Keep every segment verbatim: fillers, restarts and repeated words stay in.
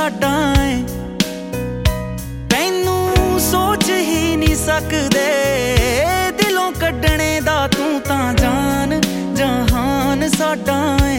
ਸਾਡਾ ਏ, ਤੈਨੂੰ ਸੋਚ ਹੀ ਨਹੀਂ ਸਕਦੇ, ਦਿਲੋਂ ਕੱਢਣੇ ਦਾ ਤੂੰ ਤਾਂ ਜਾਨ ਜਹਾਨ ਸਾਡਾ ਏ।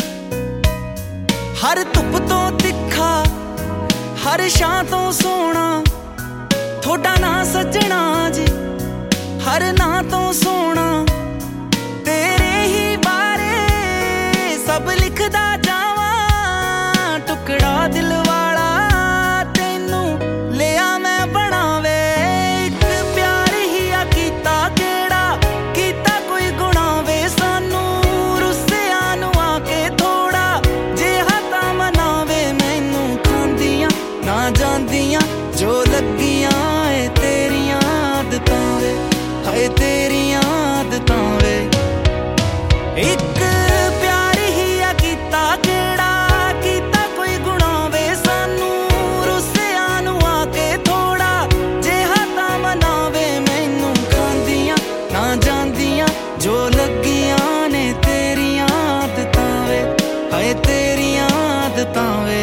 ਹਰ ਧੁੱਪ ਤੋਂ ਤਿੱਖਾ, ਹਰ ਛਾਂ ਤੋਂ ਸੋਹਣਾ, ਥੋੜਾ ਨਾਂ ਸੱਜਣਾ ਜੀ, ਹਰ ਨਾਂ ਤੋਂ ਸੋਹਣਾ, ਤੇਰੇ ਹੀ ਬਾਰੇ ਸਭ ਲਿਖਦਾ ਜਾਵਾਂ, ਟੁਕੜਾ ਦਿਲ ਵਾਲਾ ਤੈਨੂੰ ਲਿਆ ਮੈਂ ਬਣਾਵੇ। ਇੱਕ ਪਿਆਰ ਹੀ ਆ ਕੀਤਾ ਕਿਹੜਾ, ਕੀਤਾ ਕੋਈ ਗੁਨਾਹ ਵੇ ਸਾਨੂੰ, ਰੁੱਸਿਆਂ ਨੂੰ ਆ ਕੇ ਥੋੜਾ ਜਿਹਾ ਤਾਂ ਮਨਾਵੇ। ਮੈਨੂੰ ਖਾਂਦੀਆਂ ਨਾ ਜਾਂਦੀਆਂ ਜੋ ਲੱਗੀਆਂ ਏ ਤੇਰੀਆਂ ਆਦਤਾਂ ਵੇ, ਹਾਏ ਤੇਰੀਆਂ ਆਦਤਾਂ ਵੇ। ਇੱਕ ਪਿਆਰ ਹੀ ਆ ਕੀਤਾ ਕਿਹੜਾ, ਕੀਤਾ ਕੋਈ ਗੁਨਾਹ ਵੇ ਸਾਨੂੰ, ਰੁੱਸਿਆਂ ਨੂੰ ਆ ਕੇ ਥੋੜਾ ਜਿਹਾ ਤਾਂ ਮਨਾਵੇ। ਮੈਨੂੰ ਖਾਂਦੀਆਂ ਨਾ ਜਾਂਦੀਆਂ ਜੋ ਲੱਗੀਆਂ ਨੇ ਤੇਰੀਆਂ ਆਦਤਾਂ ਵੇ, ਹਾਏ ਤੇਰੀਆਂ ਆਦਤਾਂ ਵੇ।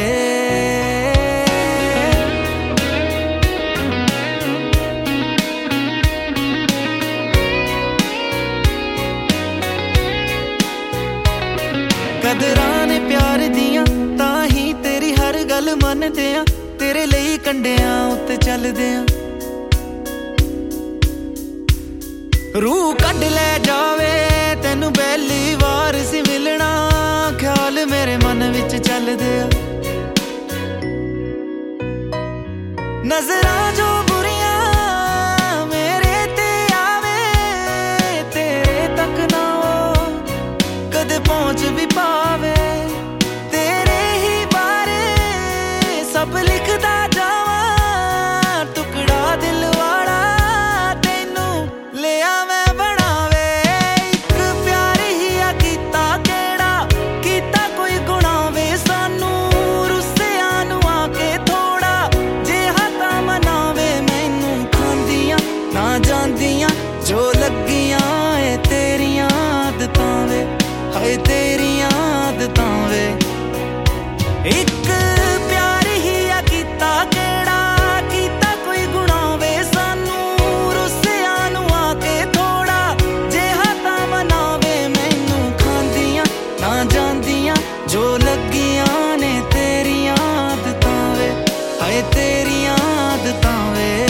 ਕਦਰਾਂ ਨੇ ਪਿਆਰ ਦੀਆਂ ਤਾਂ ਹੀ ਤੇਰੀ ਹਰ ਗੱਲ ਮੰਨਦੇ ਆ, ਤੇਰੇ ਲਈ ਕੰਡਿਆਂ ਉੱਤੇ ਚੱਲਦੇ ਆ। ਰੂਹ ਕੱਢ ਲੈ ਜਾਵੇ ਤੈਨੂੰ ਪਹਿਲੀ ਵਾਰ ਸੀ ਮਿਲਣਾ, ਖਿਆਲ ਮੇਰੇ ਮਨ ਵਿੱਚ ਚੱਲਦੇ ਆ। ਨਜ਼ਰਾਂ ਜੋ ਬੁਰੀਆਂ ਮੇਰੇ ਤੇ ਆਵੇ, ਤੇਰੇ ਤੱਕ ਨਾ ਉਹ ਕਦੇ ਪਹੁੰਚ ਵੀ ਪਾਵੇ। ਤੇਰੇ ਹੀ ਬਾਰੇ ਸਭ ਲਿਖਦਾ ਜਾਵਾਂ, ਟੁਕੜਾ ਦਿਲ ਵਾਲਾ ਤੈਨੂੰ ਲਿਆ ਮੈਂ ਬਣਾਵੇ। ਇੱਕ ਪਿਆਰ ਹੀ ਆ ਕੀਤਾ ਕਿਹੜਾ, ਕੀਤਾ ਕੋਈ ਗੁਨਾਹ ਵੇ ਸਾਨੂੰ, ਰੁੱਸਿਆਂ ਨੂੰ ਆ ਕੇ ਥੋੜਾ ਜਿਹਾ ਤਾਂ ਮਨਾਵੇ। ਮੈਨੂੰ ਖਾਂਦੀਆਂ ਨਾ ਜਾਂਦੀਆਂ ਜੋ ਲੱਗੀਆਂ ਏ ਤੇਰੀਆਂ ਆਦਤਾਂ ਵੇ, ਹਾਏ ਤੇਰੀਆਂ ਆਦਤਾਂ ਵੇ। ਇੱਕ ਪਿਆਰ ਹੀ ਆ ਕੀਤਾ ਕਿਹੜਾ, ਕੀਤਾ ਕੋਈ ਗੁਨਾਹ ਵੇ ਸਾਨੂੰ, ਰੁੱਸਿਆਂ ਨੂੰ ਆ ਕੇ ਥੋੜਾ ਜਿਹਾ ਤਾਂ ਮਨਾਵੇ। ਮੈਨੂੰ ਖਾਂਦੀਆਂ ਨਾ ਜਾਂਦੀਆਂ ਜੋ ਲੱਗੀਆਂ ਨੇ ਤੇਰੀਆਂ ਆਦਤਾਂ ਵੇ, ਹਾਏ ਤੇਰੀਆਂ ਆਦਤਾਂ ਵੇ।